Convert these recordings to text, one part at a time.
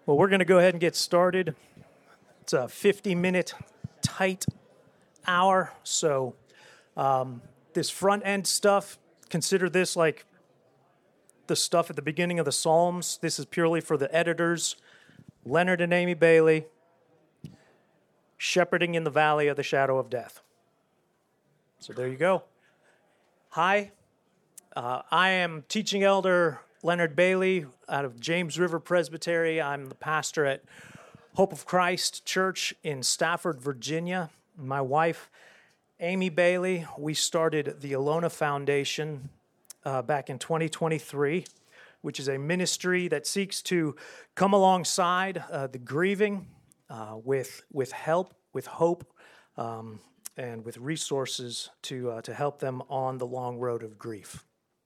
Well, we're going to go ahead and get started. It's a 50-minute tight hour, so this front end stuff, consider this like the stuff at the beginning of the Psalms. This is purely for the editors, Leonard and Amy Bailey, Shepherding in the Valley of the Shadow of Death. So there you go. Hi, I am teaching elder Leonard Bailey out of James River Presbytery. I'm the pastor at Hope of Christ Church in Stafford, Virginia. My wife, Amy Bailey, we started the Alona Foundation back in 2023, which is a ministry that seeks to come alongside the grieving with help, with hope, and with resources to help them on the long road of grief.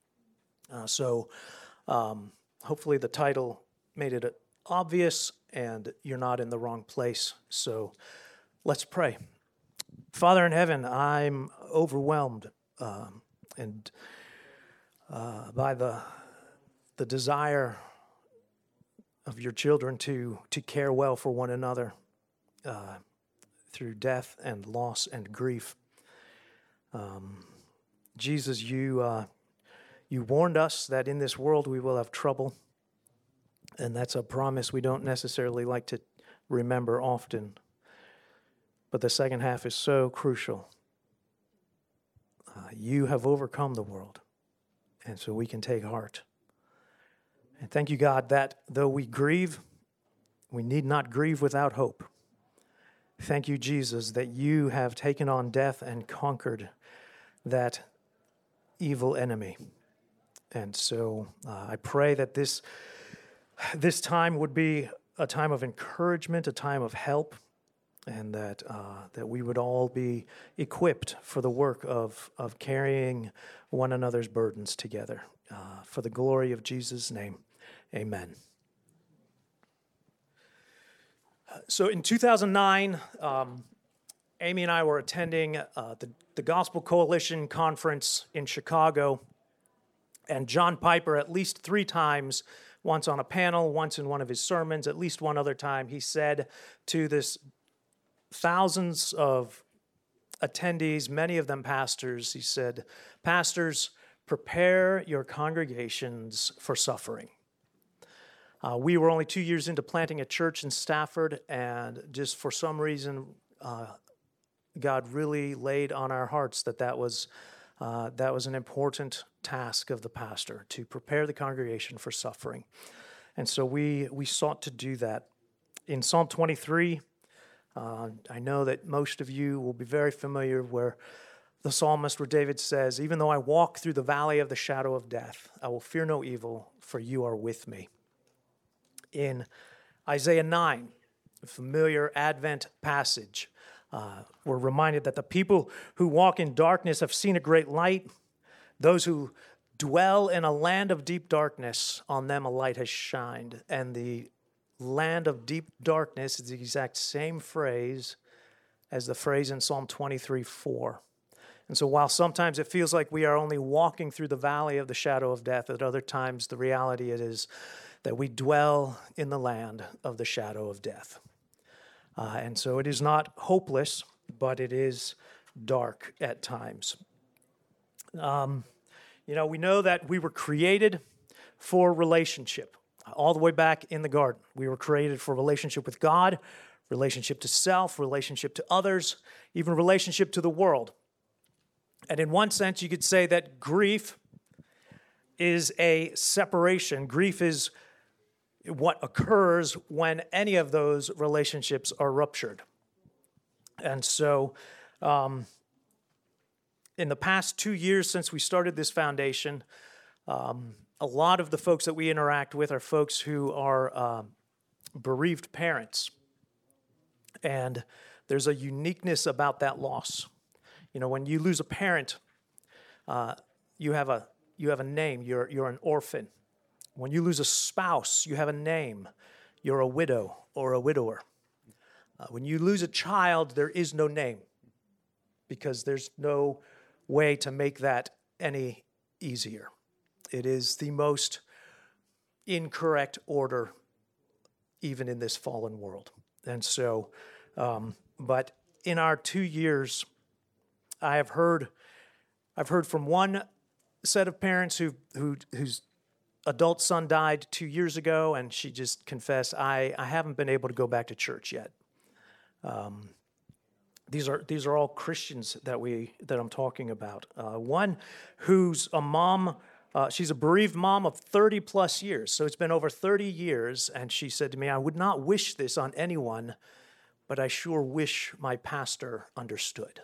Hopefully the title made it obvious and you're not in the wrong place. So let's pray. Father in heaven, I'm overwhelmed by the desire of your children to care well for one another through death and loss and grief. Jesus, you warned us that in this world we will have trouble, and that's a promise we don't necessarily like to remember often. But the second half is so crucial. You have overcome the world, and so we can take heart. And thank you, God, that though we grieve, we need not grieve without hope. Thank you, Jesus, that you have taken on death and conquered that evil enemy. And so I pray that this time would be a time of encouragement, a time of help, and that we would all be equipped for the work of carrying one another's burdens together. For the glory of Jesus' name, amen. So in 2009, Amy and I were attending the Gospel Coalition Conference in Chicago. And John Piper, at least 3 times, once on a panel, once in one of his sermons, at least one other time, he said to this thousands of attendees, many of them pastors, he said, "Pastors, prepare your congregations for suffering." We were only 2 years into planting a church in Stafford, and just for some reason, God really laid on our hearts that was an important task of the pastor, to prepare the congregation for suffering. And so we sought to do that. In Psalm 23, I know that most of you will be very familiar where the psalmist, where David says, "Even though I walk through the valley of the shadow of death, I will fear no evil, for you are with me." In Isaiah 9, a familiar Advent passage, we're reminded that the people who walk in darkness have seen a great light. Those who dwell in a land of deep darkness, on them a light has shined. And the land of deep darkness is the exact same phrase as the phrase in Psalm 23:4. And so while sometimes it feels like we are only walking through the valley of the shadow of death, at other times the reality is that we dwell in the land of the shadow of death. And so it is not hopeless, but it is dark at times. We know that we were created for relationship. All the way back in the garden, we were created for relationship with God, relationship to self, relationship to others, even relationship to the world. And in one sense, you could say that grief is a separation. Grief is what occurs when any of those relationships are ruptured. And so in the past 2 years since we started this foundation, a lot of the folks that we interact with are folks who are bereaved parents. And there's a uniqueness about that loss. When you lose a parent, you have a name. You're an orphan. When you lose a spouse, you have a name. You're a widow or a widower. When you lose a child, there is no name because there's no way to make that any easier. It is the most incorrect order even in this fallen world. And so, but in our 2 years, I've heard from one set of parents whose adult son died 2 years ago, and she just confessed, I haven't been able to go back to church yet. These are all Christians that I'm talking about. One who's a mom, she's a bereaved mom of 30 plus years. So it's been over 30 years. And she said to me, I would not wish this on anyone, but I sure wish my pastor understood.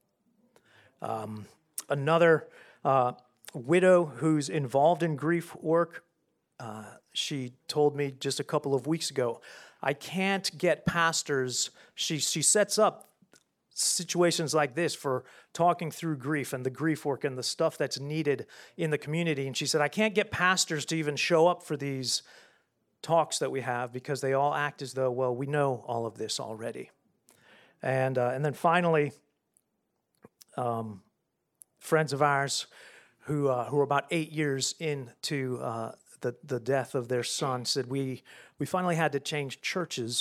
Another widow who's involved in grief work, she told me just a couple of weeks ago, I can't get pastors. She sets up situations like this for talking through grief and the grief work and the stuff that's needed in the community. And she said, I can't get pastors to even show up for these talks that we have because they all act as though, well, we know all of this already. And then finally, friends of ours who are about 8 years into the death of their son said, we finally had to change churches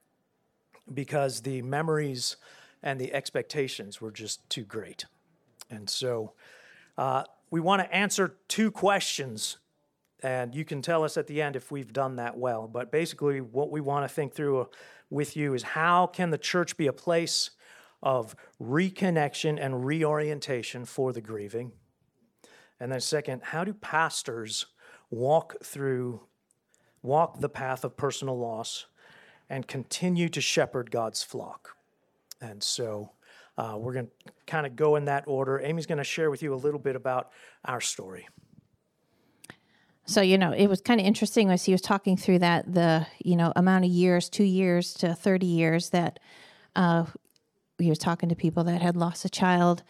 because the memories and the expectations were just too great. And so we want to answer 2 questions, and you can tell us at the end if we've done that well. But basically what we want to think through with you is, how can the church be a place of reconnection and reorientation for the grieving? And then second, how do pastors walk the path of personal loss and continue to shepherd God's flock? And so we're going to kind of go in that order. Amy's going to share with you a little bit about our story. So, it was kind of interesting as he was talking through that, the, amount of years, 2 years to 30 years that he was talking to people that had lost a child.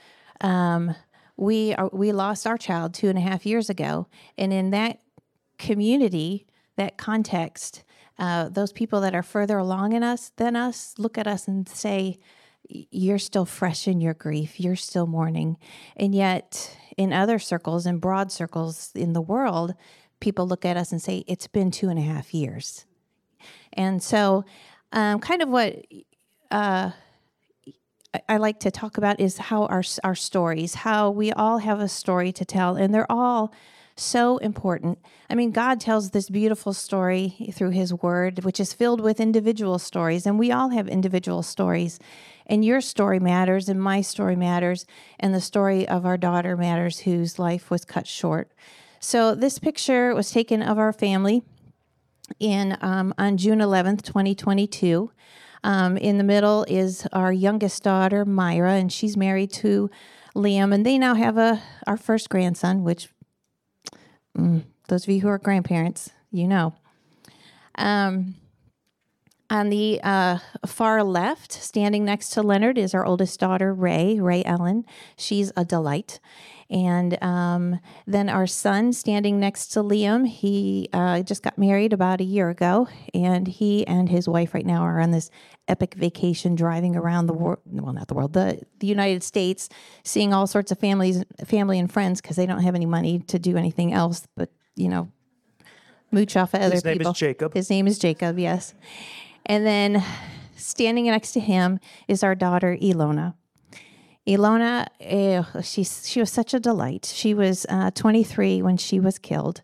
We lost our child 2.5 years ago. And in that community, that context, those people that are further along than us look at us and say, you're still fresh in your grief, you're still mourning. And yet in other circles, in broad circles in the world, people look at us and say, it's been 2.5 years. And so kind of what I like to talk about is how our stories, how we all have a story to tell, and they're all so important. I mean, God tells this beautiful story through his word, which is filled with individual stories, and we all have individual stories. And your story matters, and my story matters, and the story of our daughter matters, whose life was cut short. So this picture was taken of our family on June 11th, 2022. In the middle is our youngest daughter, Myra, and she's married to Liam, and they now have our first grandson, which those of you who are grandparents, On the far left, standing next to Leonard, is our oldest daughter, Ray Ellen. She's a delight. And then our son, standing next to Liam, he just got married about a year ago, and he and his wife right now are on this epic vacation driving around the world, well, not the world, the United States, seeing all sorts of family and friends, because they don't have any money to do anything else but, mooch off of other people. His name is Jacob. His name is Jacob, yes. And then standing next to him is our daughter, Ilona. Ilona, she was such a delight. She was 23 when she was killed.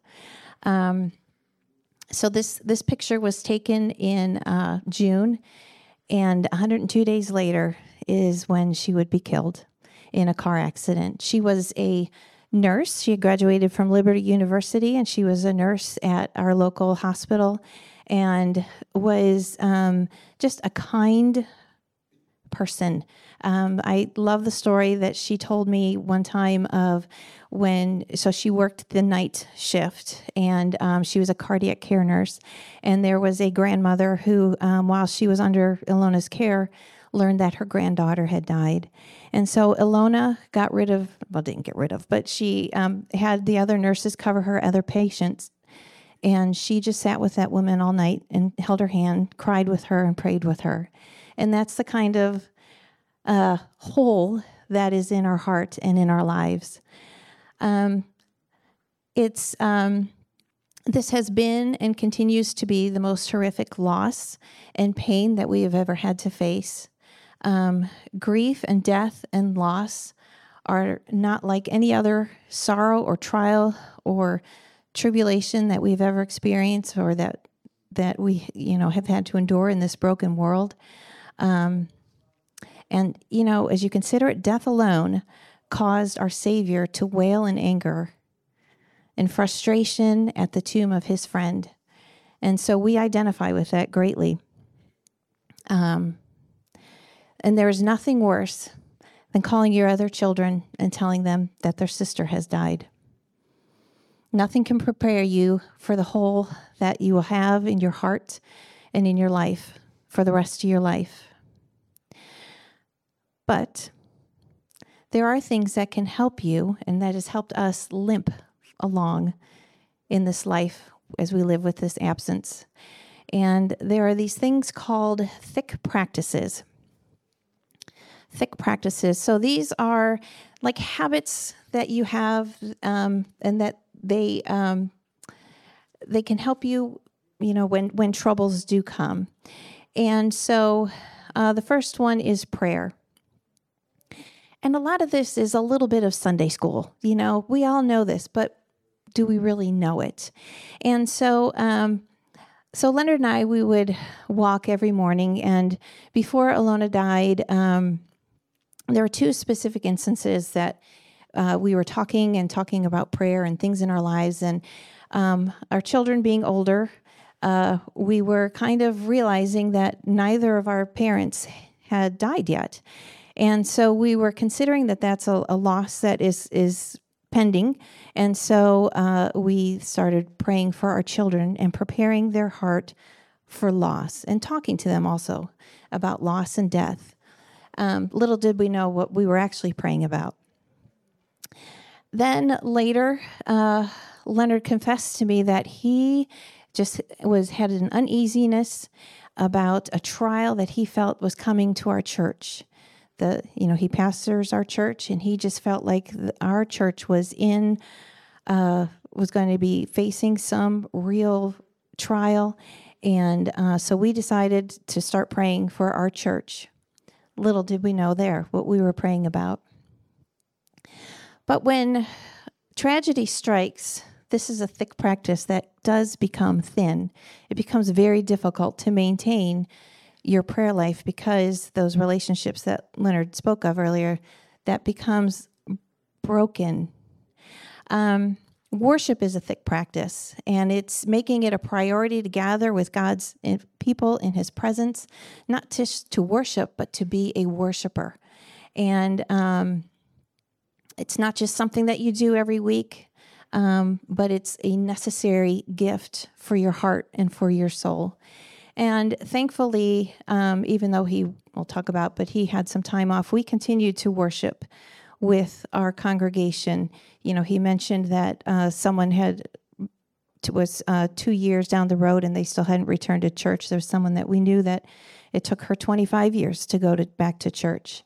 So this picture was taken in June, and 102 days later is when she would be killed in a car accident. She was a nurse. She had graduated from Liberty University, and she was a nurse at our local hospital, and was just a kind person. I love the story that she told me one time of so she worked the night shift, and she was a cardiac care nurse, and there was a grandmother who, while she was under Ilona's care, learned that her granddaughter had died. And so Ilona didn't get rid of, but she had the other nurses cover her other patients. And she just sat with that woman all night and held her hand, cried with her, and prayed with her. And that's the kind of hole that is in our heart and in our lives. It's This has been and continues to be the most horrific loss and pain that we have ever had to face. Grief and death and loss are not like any other sorrow or trial or tribulation that we've ever experienced or that we, have had to endure in this broken world. And, as you consider it, death alone caused our Savior to wail in anger and frustration at the tomb of his friend. And so we identify with that greatly. And there is nothing worse than calling your other children and telling them that their sister has died. Nothing can prepare you for the hole that you will have in your heart and in your life for the rest of your life. But there are things that can help you, and that has helped us limp along in this life as we live with this absence. And there are these things called thick practices. Thick practices. So these are like habits that you have, and that they can help you, when troubles do come. And so the first one is prayer. And a lot of this is a little bit of Sunday school. We all know this, but do we really know it? And so Leonard and I, we would walk every morning. And before Alona died, there were two specific instances that we were talking about prayer and things in our lives. And our children being older, we were kind of realizing that neither of our parents had died yet. And so we were considering that that's a loss that is pending. And so we started praying for our children and preparing their heart for loss and talking to them also about loss and death. Little did we know what we were actually praying about. Then later, Leonard confessed to me that he just had an uneasiness about a trial that he felt was coming to our church. He pastors our church, and he just felt like our church was going to be facing some real trial. And so we decided to start praying for our church. Little did we know there what we were praying about. But when tragedy strikes, this is a thick practice that does become thin. It becomes very difficult to maintain your prayer life because those relationships that Leonard spoke of earlier, that becomes broken. Worship is a thick practice, and it's making it a priority to gather with God's people in his presence, not just to worship, but to be a worshiper. And it's not just something that you do every week, but it's a necessary gift for your heart and for your soul. And thankfully, even though we'll talk about, but he had some time off, we continued to worship with our congregation. He mentioned that someone was 2 years down the road and they still hadn't returned to church. There was someone that we knew that it took her 25 years to go back to church.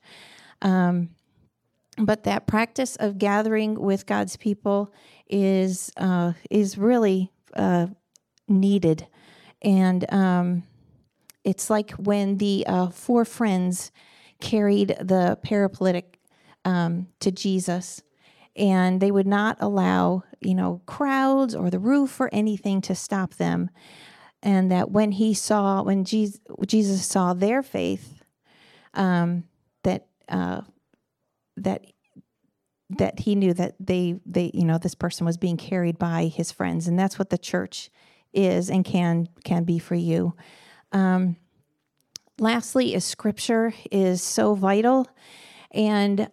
But that practice of gathering with God's people is really needed. And it's like when the 4 friends carried the paralytic to Jesus, and they would not allow, crowds or the roof or anything to stop them. And that when Jesus saw their faith, that he knew that they this person was being carried by his friends, and that's what the church is and can be for you. Lastly, is Scripture is so vital, and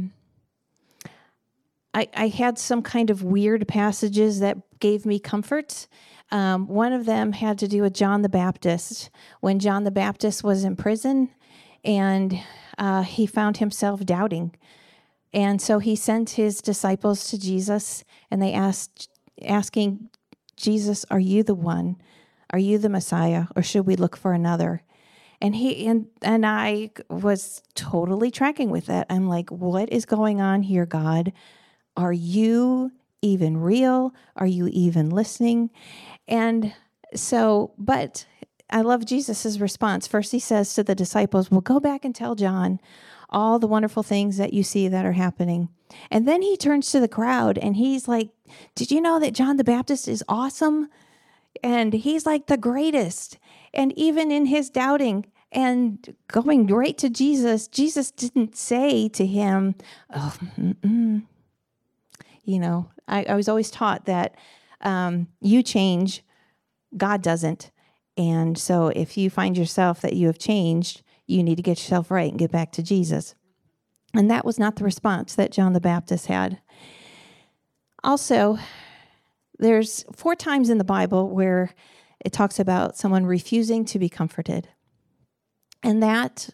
I had some kind of weird passages that gave me comfort. One of them had to do with John the Baptist. When John the Baptist was in prison, and he found himself doubting. And so he sent his disciples to Jesus, and they asking Jesus, "Are you the one? Are you the Messiah, or should we look for another?" And I was totally tracking with that. I'm like, what is going on here, God? Are you even real? Are you even listening? And so, but I love Jesus's response. First, he says to the disciples, well, go back and tell John all the wonderful things that you see that are happening. And then he turns to the crowd and he's like, did you know that John the Baptist is awesome? And he's like the greatest. And even in his doubting and going right to Jesus, Jesus didn't say to him, oh, you know, I was always taught that you change, God doesn't. And so if you find yourself that you have changed, you need to get yourself right and get back to Jesus. And that was not the response that John the Baptist had. Also, there's 4 times in the Bible where it talks about someone refusing to be comforted. And that,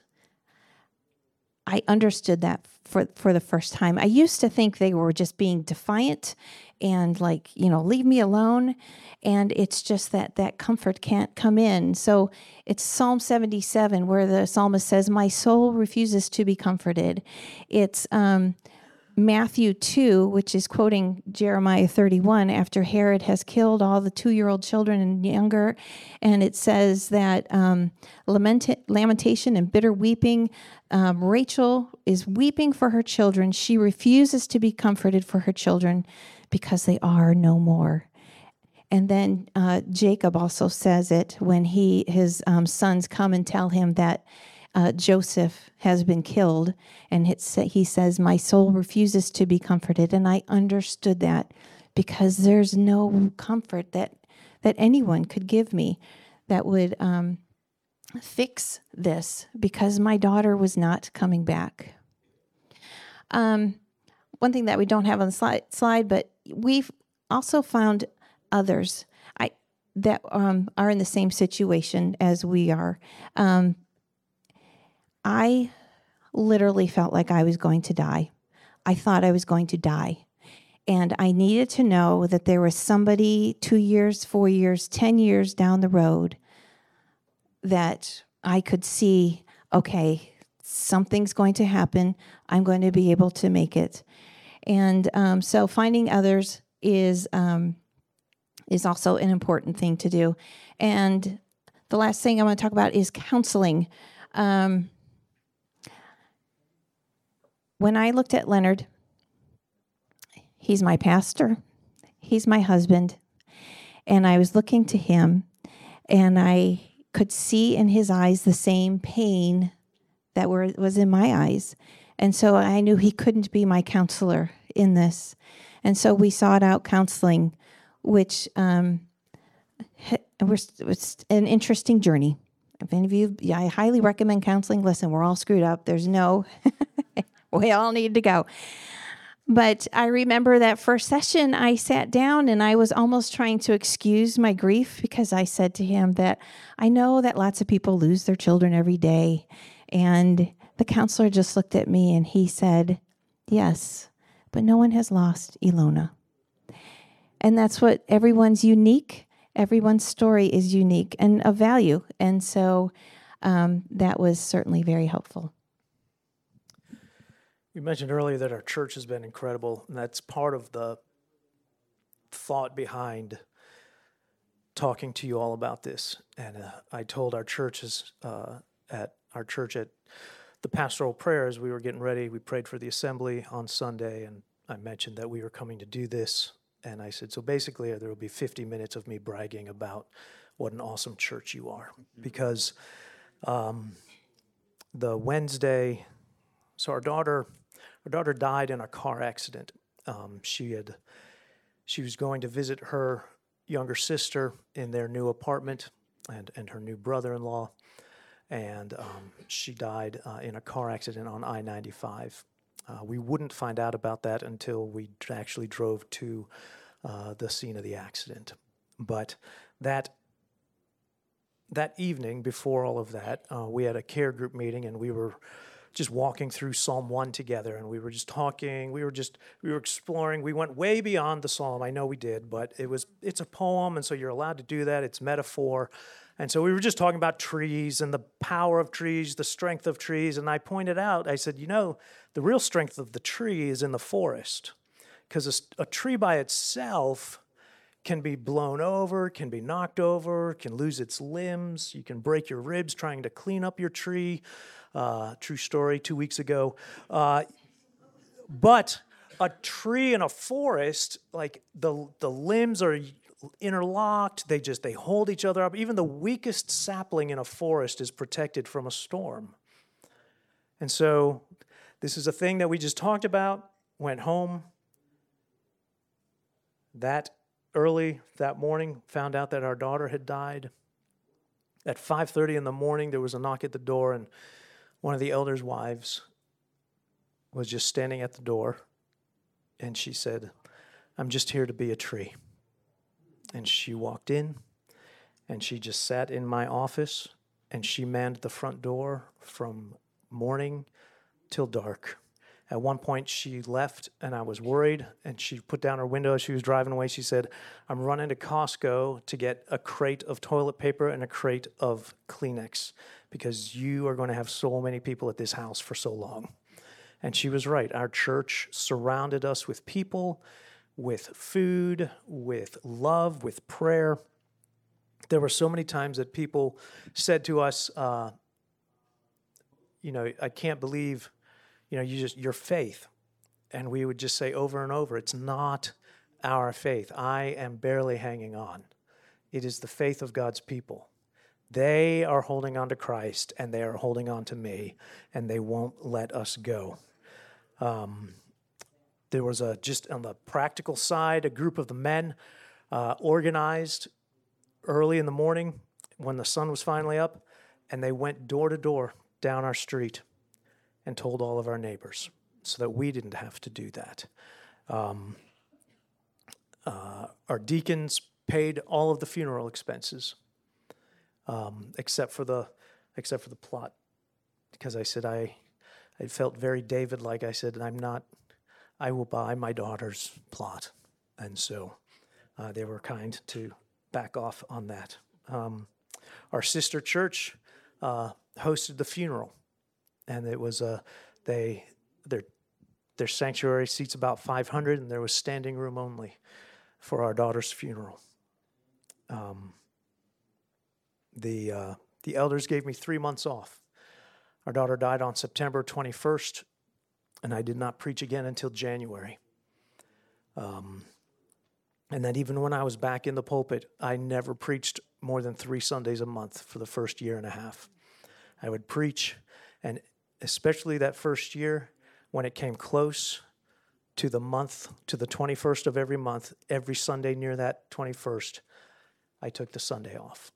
I understood that for the first time. I used to think they were just being defiant and like, you know, leave me alone. And it's just that comfort can't come in. So it's Psalm 77 where the psalmist says, my soul refuses to be comforted. It's Matthew 2, which is quoting Jeremiah 31, after Herod has killed all the 2-year-old children and younger. And it says that lamentation and bitter weeping. Rachel is weeping for her children. She refuses to be comforted for her children because they are no more. And then Jacob also says it when his sons come and tell him that Joseph has been killed, and he says, my soul refuses to be comforted. And I understood that because there's no comfort that anyone could give me that would fix this, because my daughter was not coming back. One thing that we don't have on the slide, but we've also found others that are in the same situation as we are. I literally felt like I was going to die. I thought I was going to die. And I needed to know that there was somebody 2 years, 4 years, 10 years down the road that I could see, okay, something's going to happen. I'm going to be able to make it. And so finding others is also an important thing to do. And the last thing I want to talk about is counseling. When I looked at Leonard, he's my pastor, he's my husband, and I was looking to him, and I could see in his eyes the same pain that was in my eyes. And so I knew he couldn't be my counselor in this. And so we sought out counseling, which was an interesting journey. If any of you, I highly recommend counseling. Listen, we're all screwed up. There's no... We all need to go. But I remember that first session, I sat down and I was almost trying to excuse my grief because I said to him that I know that lots of people lose their children every day. And the counselor just looked at me and he said, yes, but no one has lost Ilona. And that's what everyone's unique. Everyone's story is unique and of value. And so that was certainly very helpful. You mentioned earlier that our church has been incredible, and that's part of the thought behind talking to you all about this. And I told our churches at the pastoral prayers, we were getting ready. We prayed for the assembly on Sunday, and I mentioned that we were coming to do this. And I said, so basically there will be 50 minutes of me bragging about what an awesome church you are. Because the Wednesday, so our daughter died in a car accident. She was going to visit her younger sister in their new apartment and her new brother-in-law, and she died in a car accident on I-95. We wouldn't find out about that until we actually drove to the scene of the accident. But that evening, before all of that, we had a care group meeting, and we were just walking through Psalm 1 together, and we were just talking, we were exploring. We went way beyond the psalm. I know we did, but it's a poem, and so you're allowed to do that. It's metaphor. And so we were just talking about trees and the power of trees, the strength of trees, and I pointed out, I said, the real strength of the tree is in the forest, because a tree by itself can be blown over, can be knocked over, can lose its limbs. You can break your ribs trying to clean up your tree. True story, 2 weeks ago. But a tree in a forest, like the limbs are interlocked. They hold each other up. Even the weakest sapling in a forest is protected from a storm. And so this is a thing that we just talked about, went home. That early that morning, found out that our daughter had died. At 5:30 in the morning, there was a knock at the door, and one of the elders' wives was just standing at the door, and she said, "I'm just here to be a tree." And she walked in, and she just sat in my office, and she manned the front door from morning till dark. At one point, she left, and I was worried, and she put down her window as she was driving away. She said, "I'm running to Costco to get a crate of toilet paper and a crate of Kleenex because you are going to have so many people at this house for so long." And she was right. Our church surrounded us with people, with food, with love, with prayer. There were so many times that people said to us, "I can't believe, your faith." And we would just say over and over, "It's not our faith. I am barely hanging on. It is the faith of God's people. They are holding on to Christ, and they are holding on to me, and they won't let us go." There was just on the practical side, a group of the men organized early in the morning when the sun was finally up, and they went door to door down our street and told all of our neighbors so that we didn't have to do that. Our deacons paid all of the funeral expenses, except for the plot, because I said I felt very David-like. I said, I will buy my daughter's plot. And so they were kind to back off on that. Our sister church hosted the funeral, and it was their sanctuary seats about 500, and there was standing room only for our daughter's funeral. The elders gave me 3 months off. Our daughter died on September 21st, and I did not preach again until January. And then even when I was back in the pulpit, I never preached more than 3 Sundays a month for the first year and a half. I would preach, and especially that first year, when it came close to the 21st of every month, every Sunday near that 21st, I took the Sunday off.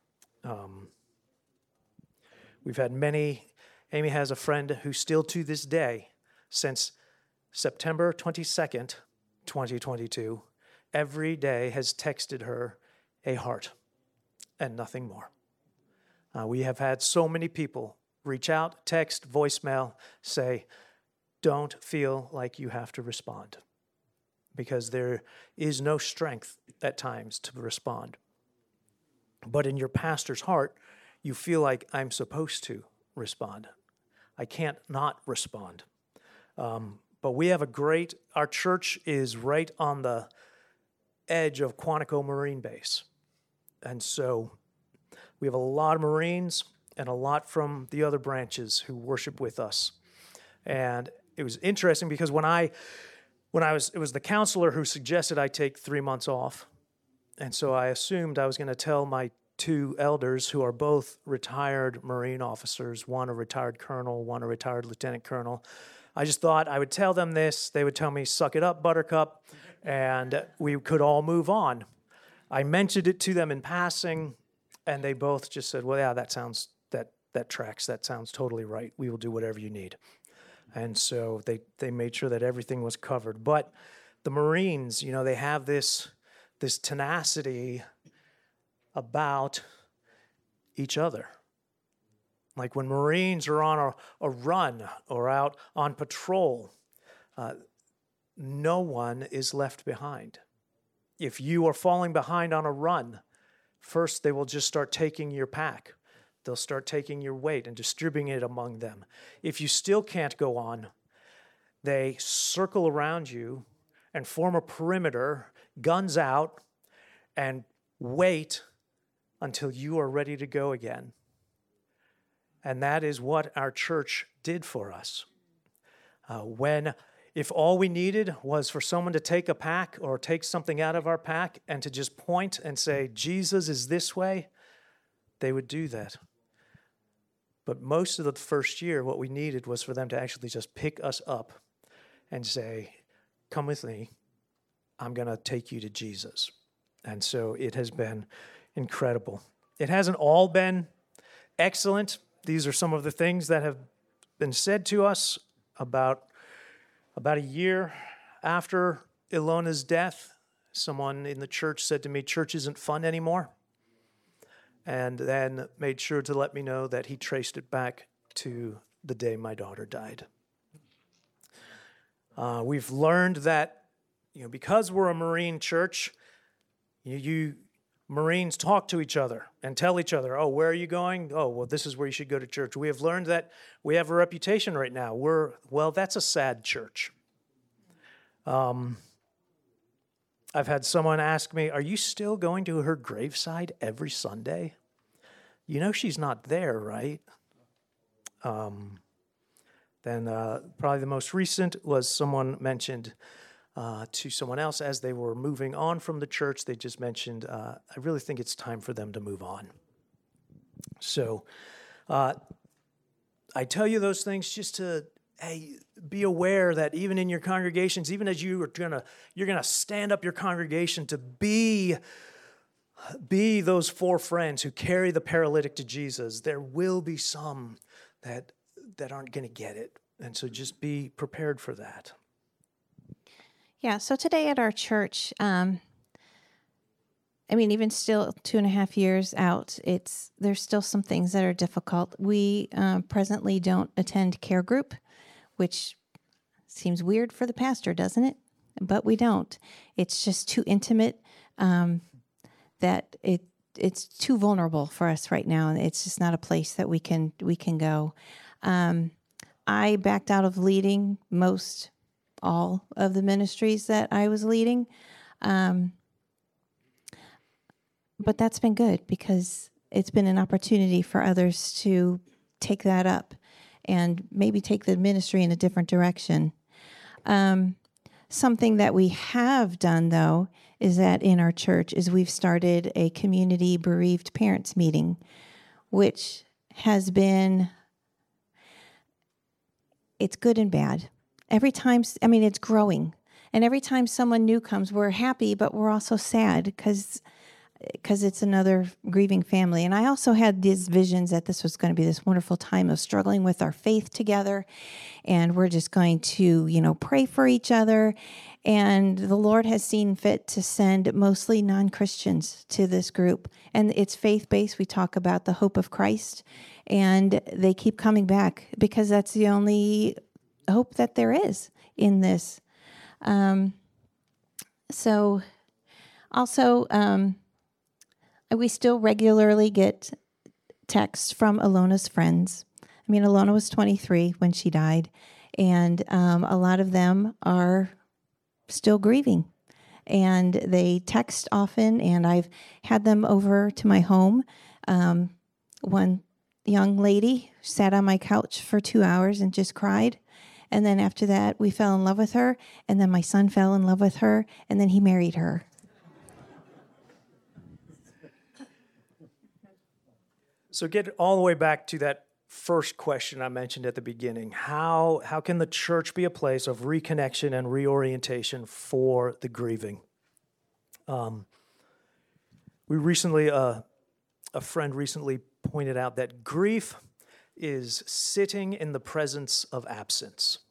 We've had Amy has a friend who still to this day, since September 22nd, 2022, every day has texted her a heart and nothing more. We have had so many people reach out, text, voicemail, say, "Don't feel like you have to respond," because there is no strength at times to respond. But in your pastor's heart, you feel like, I'm supposed to respond. I can't not respond. But we have our church is right on the edge of Quantico Marine Base. And so we have a lot of Marines and a lot from the other branches who worship with us. And it was interesting because it was the counselor who suggested I take 3 months off. And so I assumed I was going to tell my 2 elders, who are both retired Marine officers, one a retired colonel, one a retired lieutenant colonel. I just thought I would tell them this. They would tell me, "Suck it up, Buttercup," and we could all move on. I mentioned it to them in passing, and they both just said, "Well, yeah, that tracks. That sounds totally right. We will do whatever you need." And so they made sure that everything was covered. But the Marines, they have this tenacity about each other. Like when Marines are on a run or out on patrol, no one is left behind. If you are falling behind on a run, first they will just start taking your pack. They'll start taking your weight and distributing it among them. If you still can't go on, they circle around you and form a perimeter, guns out, and wait until you are ready to go again. And that is what our church did for us. If all we needed was for someone to take a pack or take something out of our pack and to just point and say, Jesus is this way, they would do that. But most of the first year, what we needed was for them to actually just pick us up and say, come with me, I'm going to take you to Jesus. And so it has been incredible. It hasn't all been excellent. These are some of the things that have been said to us about a year after Ilona's death. Someone in the church said to me, church isn't fun anymore. And then made sure to let me know that he traced it back to the day my daughter died. We've learned that, because we're a Marine church, you Marines talk to each other and tell each other, oh, where are you going? Oh, well, this is where you should go to church. We have learned that we have a reputation right now. That's a sad church. I've had someone ask me, are you still going to her graveside every Sunday? She's not there, right? Then probably the most recent was someone mentioned to someone else as they were moving on from the church. They just mentioned, I really think it's time for them to move on. So I tell you those things just to, be aware that even in your congregations, even as you're gonna stand up your congregation to be those four friends who carry the paralytic to Jesus, there will be some that aren't going to get it. And so just be prepared for that. Yeah, so today at our church, even still 2.5 years out, there's still some things that are difficult. We presently don't attend care group, which seems weird for the pastor, doesn't it? But we don't. It's just too intimate, that it's too vulnerable for us right now. It's just not a place that we can go. I backed out of leading all of the ministries that I was leading. But that's been good because it's been an opportunity for others to take that up and maybe take the ministry in a different direction. Something that we have done, though, is that in our church is we've started a community bereaved parents meeting, which has been, it's good and bad. Every time, it's growing. And every time someone new comes, we're happy, but we're also sad because it's another grieving family. And I also had these visions that this was going to be this wonderful time of struggling with our faith together. And we're just going to, pray for each other. And the Lord has seen fit to send mostly non-Christians to this group. And it's faith-based. We talk about the hope of Christ. And they keep coming back because that's the only hope that there is in this. So also, we still regularly get texts from Ilona's friends. Ilona was 23 when she died, and a lot of them are still grieving. And they text often, and I've had them over to my home. One young lady sat on my couch for 2 hours and just cried. And then after that, we fell in love with her, and then my son fell in love with her, and then he married her. So get all the way back to that first question I mentioned at the beginning. How can the church be a place of reconnection and reorientation for the grieving? We recently, a friend recently pointed out that grief is sitting in the presence of absence.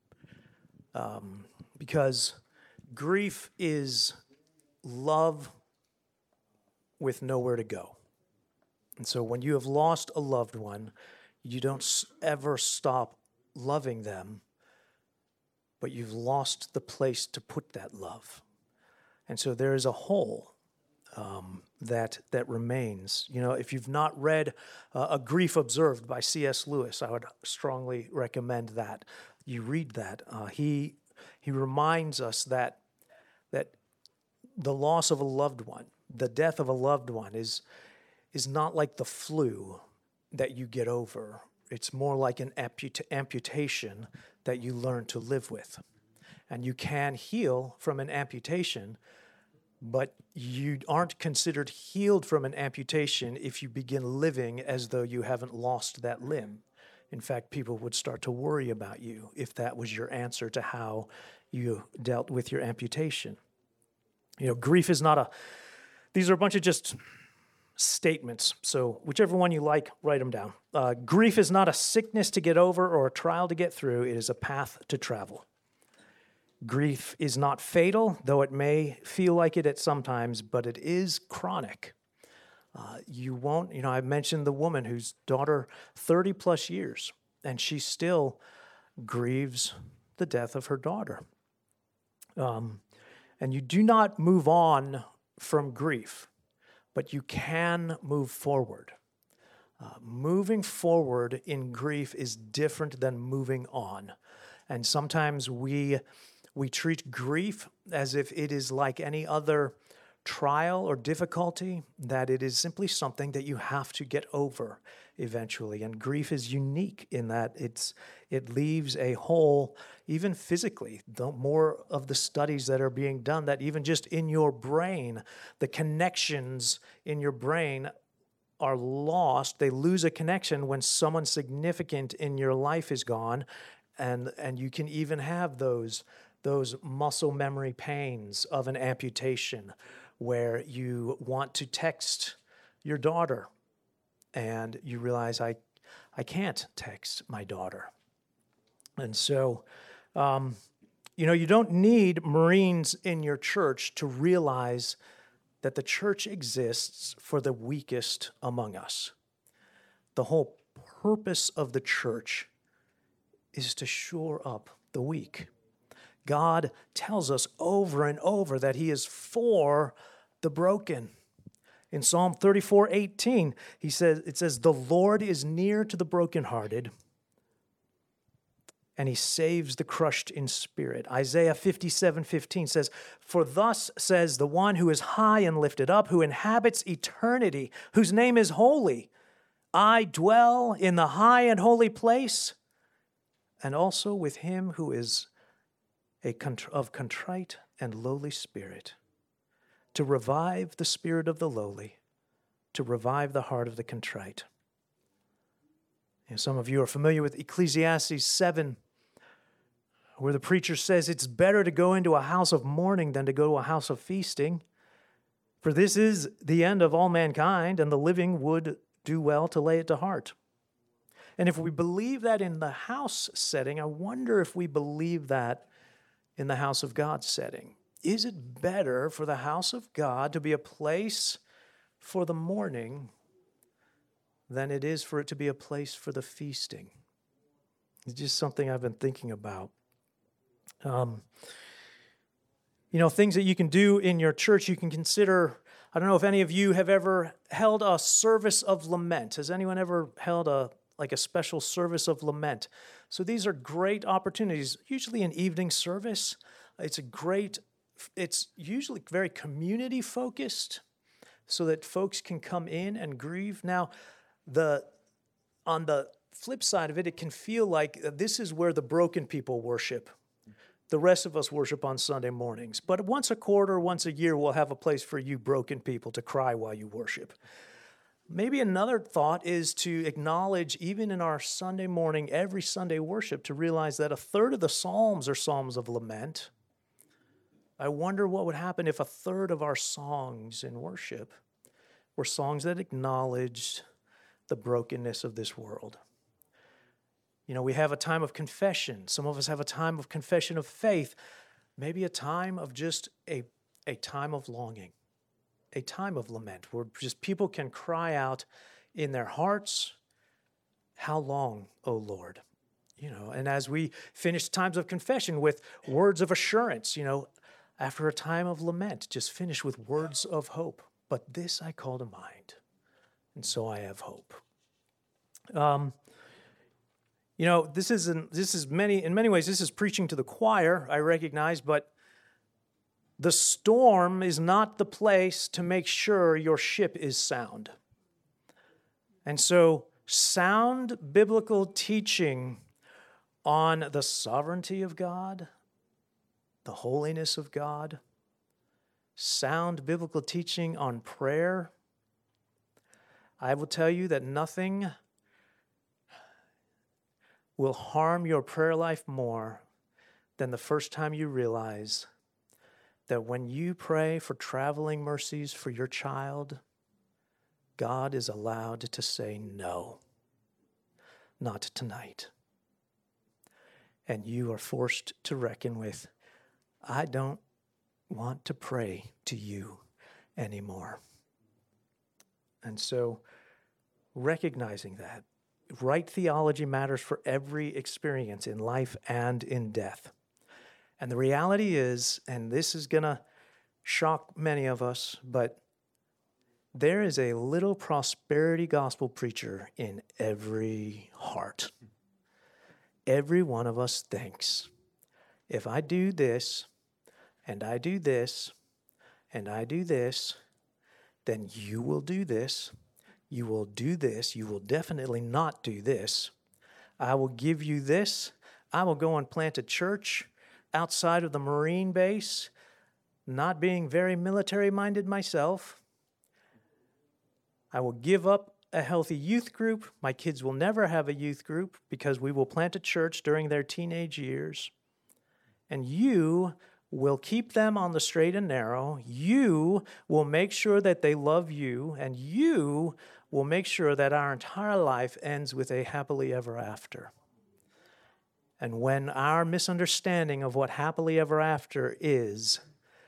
Because grief is love with nowhere to go. And so when you have lost a loved one, you don't ever stop loving them, but you've lost the place to put that love. And so there is a hole that remains. If you've not read A Grief Observed by C.S. Lewis, I would strongly recommend that you read that. He reminds us that the loss of a loved one, the death of a loved one is not like the flu that you get over. It's more like an amputation that you learn to live with. And you can heal from an amputation, but you aren't considered healed from an amputation if you begin living as though you haven't lost that limb. In fact, people would start to worry about you if that was your answer to how you dealt with your amputation. Grief is not these are a bunch of just statements. So whichever one you like, write them down. Grief is not a sickness to get over or a trial to get through. It is a path to travel. Grief is not fatal, though it may feel like it at sometimes, but it is chronic. I mentioned the woman whose daughter 30 plus years, and she still grieves the death of her daughter. And you do not move on from grief, but you can move forward. Moving forward in grief is different than moving on. And sometimes we treat grief as if it is like any other trial or difficulty, that it is simply something that you have to get over eventually. And grief is unique in that it leaves a hole, even physically. The more of the studies that are being done, that even just in your brain, the connections in your brain are lost. They lose a connection when someone significant in your life is gone, and you can even have those muscle memory pains of an amputation, where you want to text your daughter and you realize I can't text my daughter. And so, you don't need Marines in your church to realize that the church exists for the weakest among us. The whole purpose of the church is to shore up the weak. God tells us over and over that he is for the broken. In Psalm 34:18, it says, "The Lord is near to the brokenhearted, and he saves the crushed in spirit." Isaiah 57:15 says, "For thus says the one who is high and lifted up, who inhabits eternity, whose name is holy. I dwell in the high and holy place, and also with him who is of contrite and lowly spirit, to revive the spirit of the lowly, to revive the heart of the contrite." Some of you are familiar with Ecclesiastes 7, where the preacher says it's better to go into a house of mourning than to go to a house of feasting. For this is the end of all mankind, and the living would do well to lay it to heart. And if we believe that in the house setting, I wonder if we believe that in the house of God setting. Is it better for the house of God to be a place for the mourning than it is for it to be a place for the feasting? It's just something I've been thinking about. Things that you can do in your church, you can consider. I don't know if any of you have ever held a service of lament. Has anyone ever held a special service of lament? So these are great opportunities, usually an evening service. It's usually very community focused so that folks can come in and grieve. Now, on the flip side of it, it can feel like this is where the broken people worship. The rest of us worship on Sunday mornings. But once a quarter, once a year, we'll have a place for you broken people to cry while you worship. Maybe another thought is to acknowledge, even in our Sunday morning, every Sunday worship, to realize that a third of the Psalms are Psalms of lament. I wonder what would happen if a third of our songs in worship were songs that acknowledged the brokenness of this world. We have a time of confession. Some of us have a time of confession of faith. Maybe a time of just a time of longing. A time of lament where just people can cry out in their hearts, "How long, O Lord?" And as we finish times of confession with words of assurance, after a time of lament, just finish with words of hope. "But this I call to mind, and so I have hope." In many ways, this is preaching to the choir, I recognize, but The storm is not the place to make sure your ship is sound. And so, sound biblical teaching on the sovereignty of God, the holiness of God, sound biblical teaching on prayer, I will tell you that nothing will harm your prayer life more than the first time you realize that when you pray for traveling mercies for your child, God is allowed to say no, not tonight. And you are forced to reckon with, I don't want to pray to you anymore. And so, recognizing that, right theology matters for every experience in life and in death. And the reality is, and this is going to shock many of us, but there is a little prosperity gospel preacher in every heart. Every one of us thinks, if I do this, and I do this, and I do this, then you will do this, you will do this, you will definitely not do this. I will give you this. I will go and plant a church outside of the Marine base, not being very military-minded myself. I will give up a healthy youth group. My kids will never have a youth group because we will plant a church during their teenage years. And you will keep them on the straight and narrow. You will make sure that they love you, and you will make sure that our entire life ends with a happily ever after. And when our misunderstanding of what happily ever after is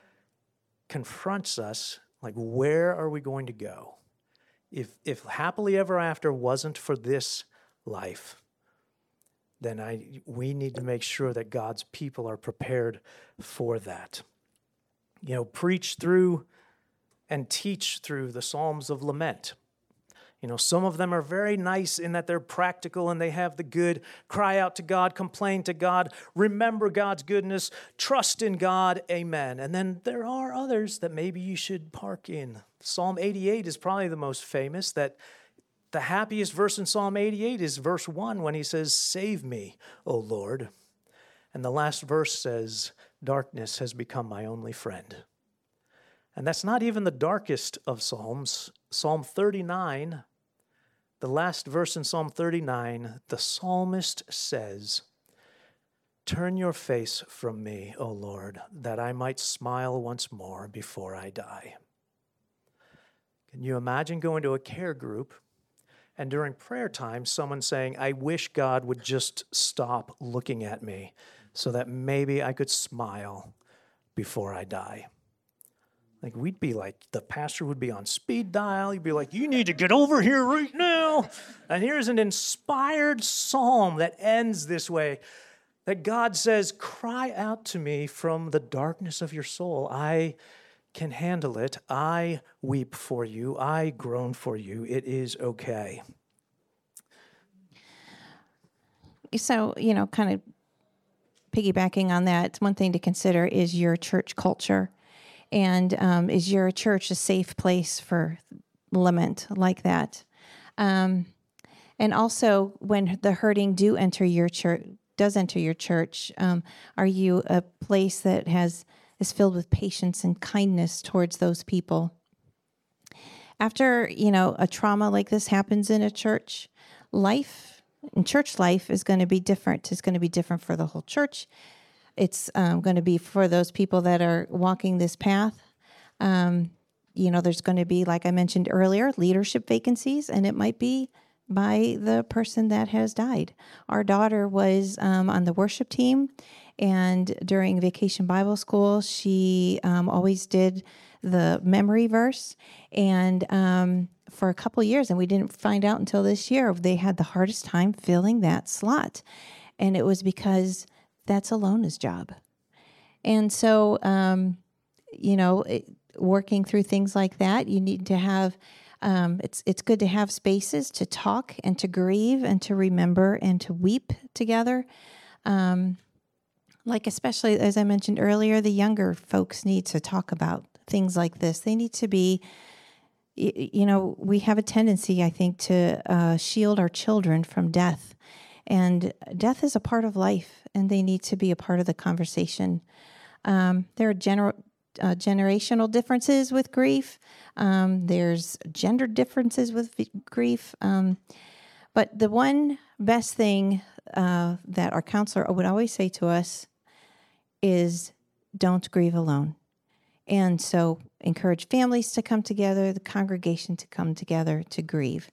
confronts us, like, where are we going to go? If happily ever after wasn't for this life, then we need to make sure that God's people are prepared for that. You know, preach through and teach through the Psalms of Lament. You know, some of them are very nice in that they're practical and they have the good. Cry out to God, complain to God, remember God's goodness, trust in God, amen. And then there are others that maybe you should park in. Psalm 88 is probably the most famous, that the happiest verse in Psalm 88 is verse 1 when he says, "Save me, O Lord." And the last verse says, "Darkness has become my only friend." And that's not even the darkest of Psalms. Psalm 39, the last verse in Psalm 39, the psalmist says, "Turn your face from me, O Lord, that I might smile once more before I die." Can you imagine going to a care group and during prayer time, someone saying, "I wish God would just stop looking at me so that maybe I could smile before I die"? Like, we'd be like, the pastor would be on speed dial. He'd be like, "You need to get over here right now." And here's an inspired psalm that ends this way, that God says, "Cry out to me from the darkness of your soul. I can handle it. I weep for you. I groan for you. It is okay." So, kind of piggybacking on that, one thing to consider is your church culture. And is your church a safe place for lament like that? And also, when the hurting does enter your church, are you a place that is filled with patience and kindness towards those people? After a trauma like this happens in a church, church life is going to be different. It's going to be different for the whole church. It's going to be for those people that are walking this path. There's going to be, like I mentioned earlier, leadership vacancies, and it might be by the person that has died. Our daughter was on the worship team, and during Vacation Bible School, she always did the memory verse, and for a couple of years, and we didn't find out until this year, they had the hardest time filling that slot. And it was because that's Alona's job. And so, working through things like that, you need to have, it's good to have spaces to talk and to grieve and to remember and to weep together. Like, especially as I mentioned earlier, the younger folks need to talk about things like this. They need to be, we have a tendency, I think, to shield our children from death. And death is a part of life, and they need to be a part of the conversation. There are generational differences with grief. There's gender differences with grief. But the one best thing that our counselor would always say to us is, don't grieve alone. And so encourage families to come together, the congregation to come together to grieve.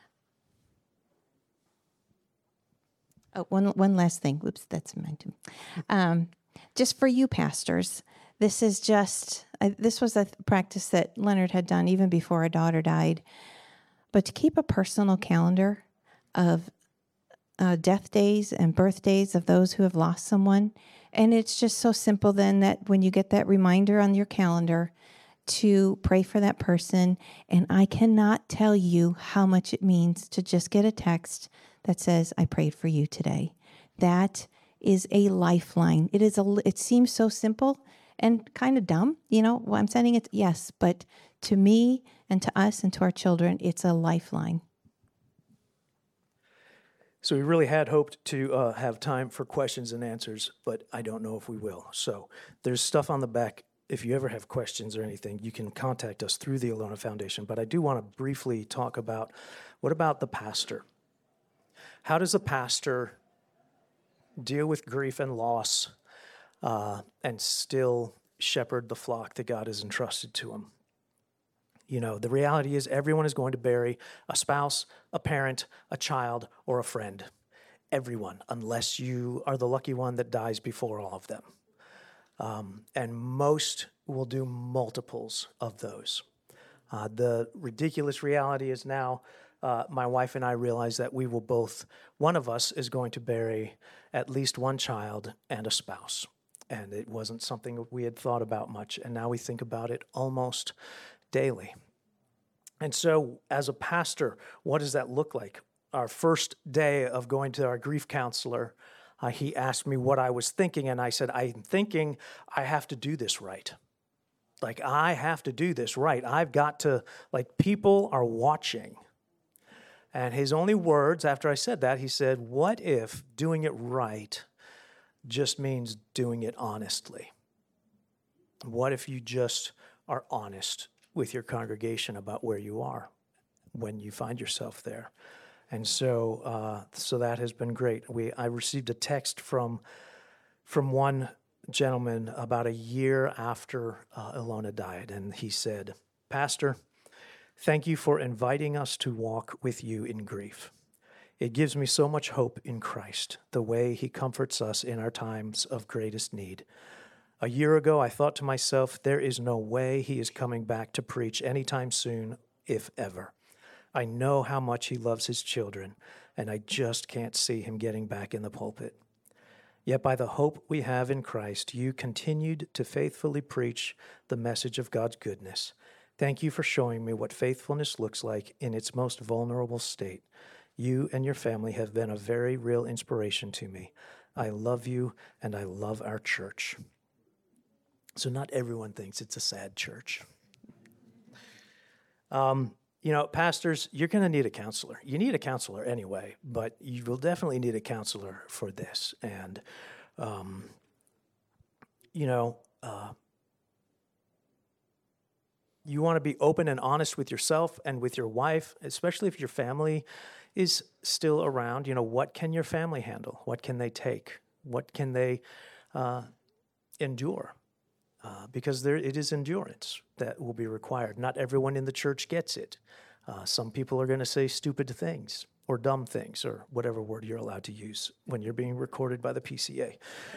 Oh, one last thing. Whoops, that's mine too. Just for you pastors, this was a practice that Leonard had done even before our daughter died. But to keep a personal calendar of death days and birthdays of those who have lost someone. And it's just so simple then that when you get that reminder on your calendar to pray for that person, and I cannot tell you how much it means to just get a text that says, I prayed for you today. That is a lifeline. It seems so simple and kind of dumb, well, I'm sending it, yes, but to me and to us and to our children, it's a lifeline. So we really had hoped to have time for questions and answers, but I don't know if we will. So there's stuff on the back. If you ever have questions or anything, you can contact us through the Alona Foundation. But I do want to briefly talk about, what about the pastor? How does a pastor deal with grief and loss and still shepherd the flock that God has entrusted to him? The reality is everyone is going to bury a spouse, a parent, a child, or a friend. Everyone, unless you are the lucky one that dies before all of them. And most will do multiples of those. The ridiculous reality is now my wife and I realize that we will one of us is going to bury at least one child and a spouse. And it wasn't something we had thought about much. And now we think about it almost daily. And so as a pastor, what does that look like? Our first day of going to our grief counselor, he asked me what I was thinking, and I said, I'm thinking I have to do this right. I have to do this right. I've got to, people are watching. And his only words after I said that, he said, what if doing it right just means doing it honestly? What if you just are honest with your congregation about where you are when you find yourself there? And so that has been great. I received a text from one gentleman about a year after Ilona died, and he said, Pastor, thank you for inviting us to walk with you in grief. It gives me so much hope in Christ, the way he comforts us in our times of greatest need. A year ago, I thought to myself, there is no way he is coming back to preach anytime soon, if ever. I know how much he loves his children, and I just can't see him getting back in the pulpit. Yet by the hope we have in Christ, you continued to faithfully preach the message of God's goodness. Thank you for showing me what faithfulness looks like in its most vulnerable state. You and your family have been a very real inspiration to me. I love you, and I love our church. So not everyone thinks it's a sad church. Pastors, you're going to need a counselor. You need a counselor anyway, but you will definitely need a counselor for this. And, you want to be open and honest with yourself and with your wife, especially if your family is still around. What can your family handle? What can they take? What can they endure? Because it is endurance that will be required. Not everyone in the church gets it. Some people are going to say stupid things or dumb things or whatever word you're allowed to use when you're being recorded by the PCA.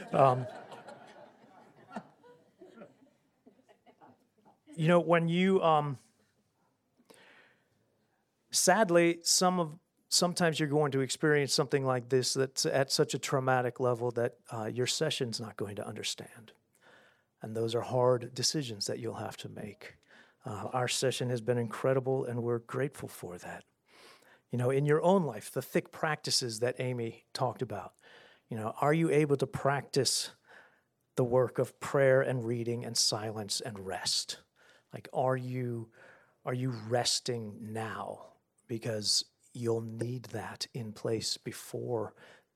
When you, sadly, sometimes you're going to experience something like this that's at such a traumatic level that your session's not going to understand. And those are hard decisions that you'll have to make. Our session has been incredible, and we're grateful for that. In your own life, the thick practices that Amy talked about, are you able to practice the work of prayer and reading and silence and rest? Like, are you resting now? Because you'll need that in place before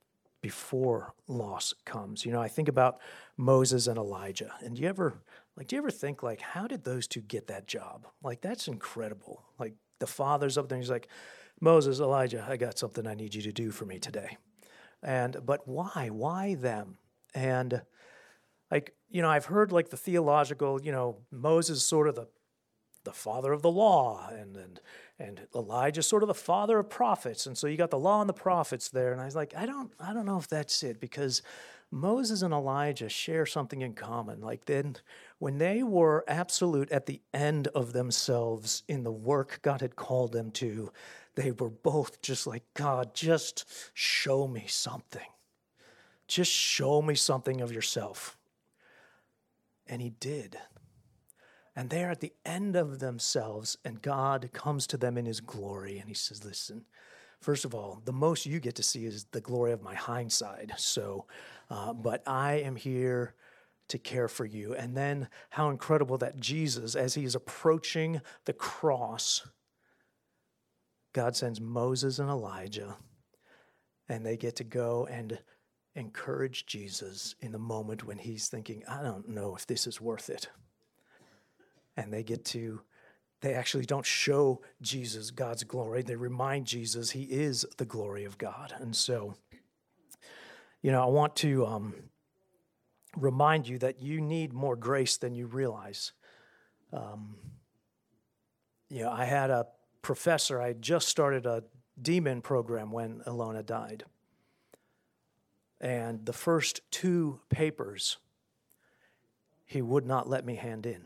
loss comes. I think about Moses and Elijah. And do you ever think, like, how did those two get that job? Like, that's incredible. Like, the father's up there and he's like, Moses, Elijah, I got something I need you to do for me today. But why? Why them? And I've heard like the theological, Moses sort of the father of the law, and Elijah sort of the father of prophets. And so you got the law and the prophets there. And I was like, I don't know if that's it, because Moses and Elijah share something in common. Like, then when they were absolute at the end of themselves in the work God had called them to, they were both just like, God, just show me something. Just show me something of yourself. And he did. And they're at the end of themselves, and God comes to them in his glory, and he says, listen, first of all, the most you get to see is the glory of my hindside. So, but I am here to care for you. And then how incredible that Jesus, as he is approaching the cross, God sends Moses and Elijah, and they get to go and encourage Jesus in the moment when he's thinking, I don't know if this is worth it. And they actually don't show Jesus God's glory. They remind Jesus he is the glory of God. And so, I want to remind you that you need more grace than you realize. I had a professor, I just started a DMIN program when Ilona died. And the first 2 papers, he would not let me hand in.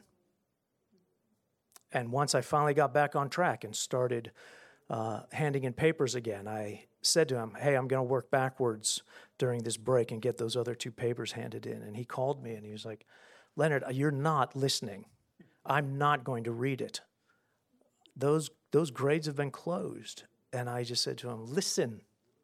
And once I finally got back on track and started handing in papers again, I said to him, hey, I'm going to work backwards during this break and get those other 2 papers handed in. And he called me and he was like, Leonard, you're not listening. I'm not going to read it. Those grades have been closed. And I just said to him, listen,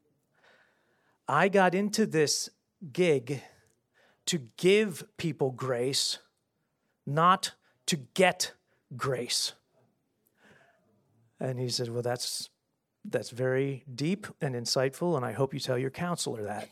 I got into this gig to give people grace, not to get grace. And he said, well, that's very deep and insightful, and I hope you tell your counselor that.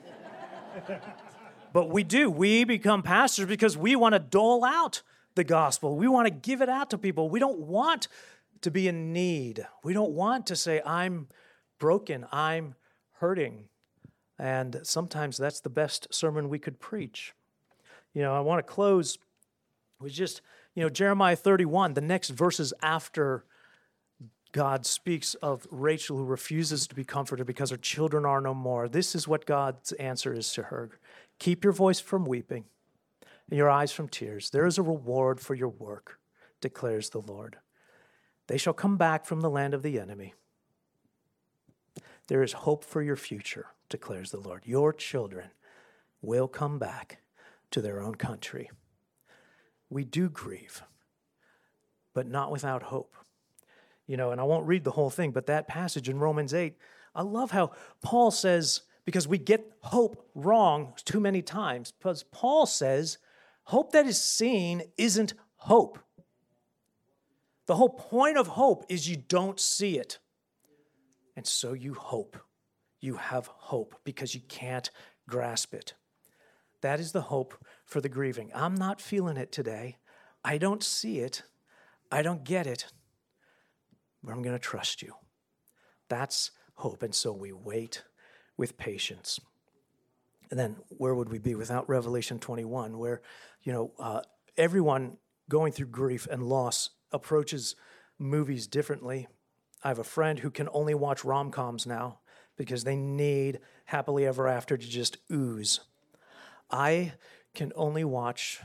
But we become pastors because we want to dole out the gospel. We want to give it out to people. We don't want to be in need. We don't want to say, I'm broken, I'm hurting. And sometimes that's the best sermon we could preach. I want to close with just, Jeremiah 31, the next verses after God speaks of Rachel who refuses to be comforted because her children are no more. This is what God's answer is to her. Keep your voice from weeping and your eyes from tears. There is a reward for your work, declares the Lord. They shall come back from the land of the enemy. There is hope for your future, declares the Lord. Your children will come back to their own country. We do grieve, but not without hope. And I won't read the whole thing, but that passage in Romans 8, I love how Paul says, because we get hope wrong too many times, because Paul says, hope that is seen isn't hope. The whole point of hope is you don't see it. And so you hope. You have hope because you can't grasp it. That is the hope for the grieving. I'm not feeling it today. I don't see it. I don't get it. But I'm going to trust you. That's hope. And so we wait with patience. And then where would we be without Revelation 21, where, everyone going through grief and loss approaches movies differently. I have a friend who can only watch rom-coms now because they need happily ever after to just ooze. I can only watch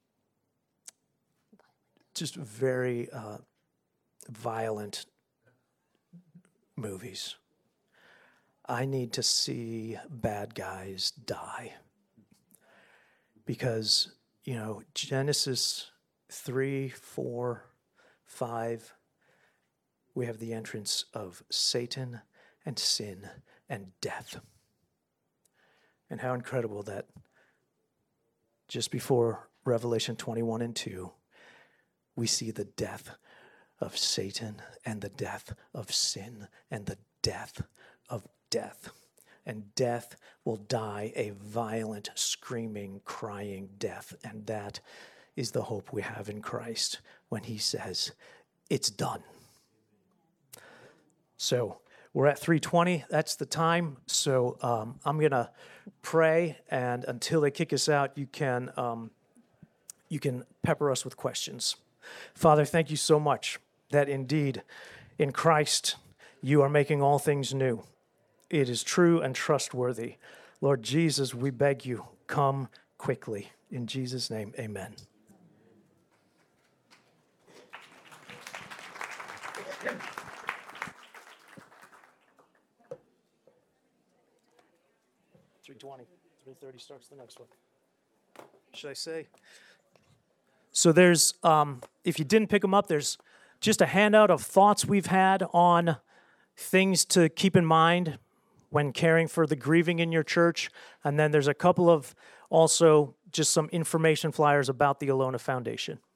just very violent movies. I need to see bad guys die. Because, Genesis 3, 4, 5, we have the entrance of Satan and sin and death. And how incredible that just before Revelation 21 and 2, we see the death of Satan and the death of sin and the death of death. And death will die a violent, screaming, crying death. And that is the hope we have in Christ when he says, it's done. So we're at 3:20. That's the time. So I'm going to pray, and until they kick us out, you can pepper us with questions. Father, thank you so much that indeed in Christ you are making all things new. It is true and trustworthy. Lord Jesus, we beg you, come quickly. In Jesus' name, amen. $3:20, $3:30 starts the next one. Should I say? So there's, if you didn't pick them up, there's just a handout of thoughts we've had on things to keep in mind when caring for the grieving in your church. And then there's a couple of also just some information flyers about the Alona Foundation.